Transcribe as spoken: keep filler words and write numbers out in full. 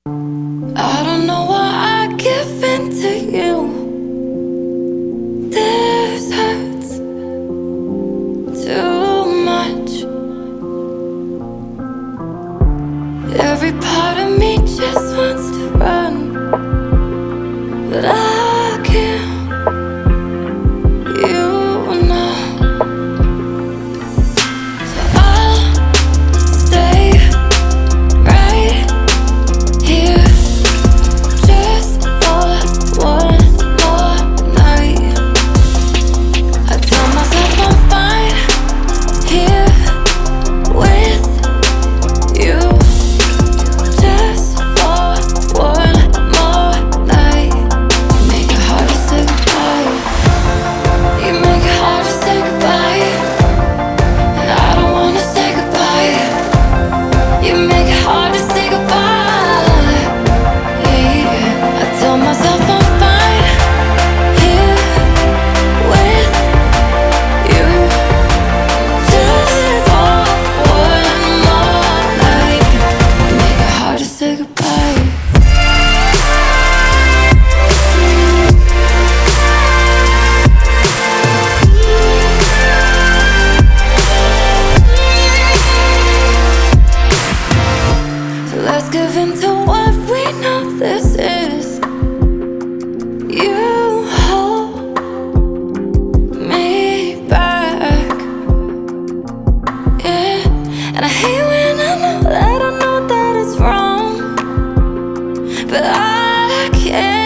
I don't know why I give in to you. This hurts too much. Every part of me just wants to run, but I can't. You know, so I'll stay right here just for one more night. I tell myself I'm fine here with you, just for one more night. You make it hard to say goodbye. You make it hard to say goodbye, and I don't wanna say goodbye. You make it hard to say goodbye. Yeah, I tell myself I'm fine here with you, just for one more night. You make it hard to say goodbye. So let's give in to what we know this is. You hold me back, yeah. And I hate when I know that I know that it's wrong, but I can't.